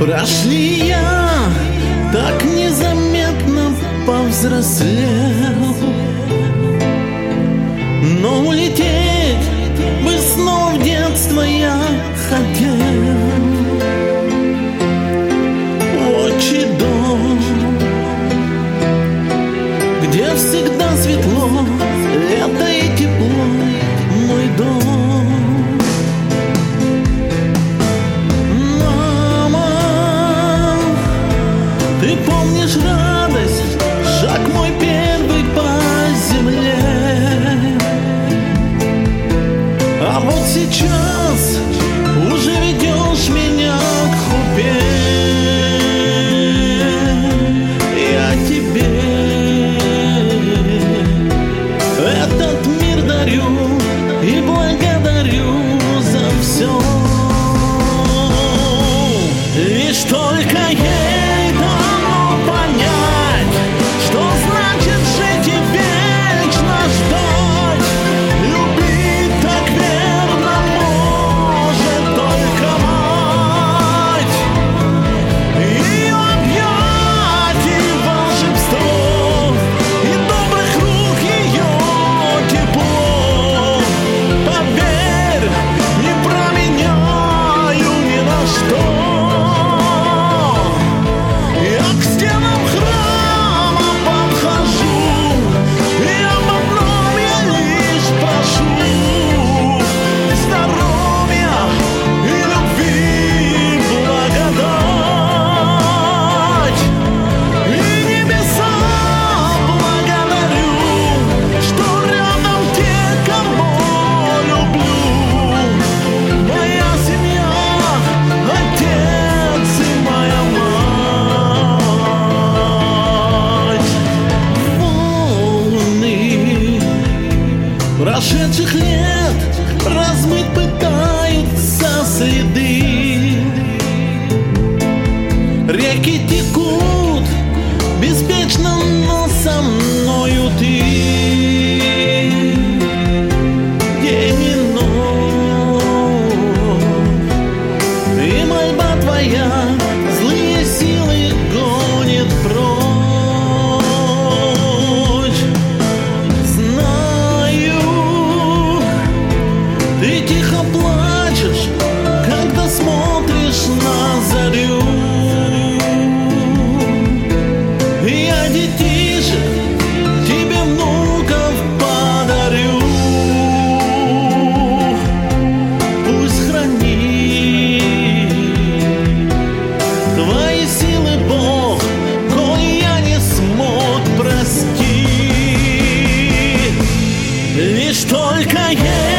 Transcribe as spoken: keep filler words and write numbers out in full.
Прошли я, так незаметно повзрослел, но улететь бы снова в детство я хотел. Отчий дом, где всегда светло, лето и тепло, мой дом. Ты помнишь радость, шаг мой первый по земле. А вот сейчас уже ведешь меня к хупе. Я тебе этот мир дарю и благодарю за все. Лишь только ей дано понять, что значит жить и вечно ждать. Любить так верно может только мать. Ее объятий волшебство и добрых рук ее тепло. Поверь, не променяю ни на что. Прошедших лет размыть пытаются следы. Реки текут беспечно, но со мною ты. День и ночь, и мольба твоя злые силы гонит прочь. Ты тихо плачешь, когда смотришь на зарю. Я детишек тебе внуков подарю. Пусть хранит твои силы Бог, коли я не смог простить. Лишь только я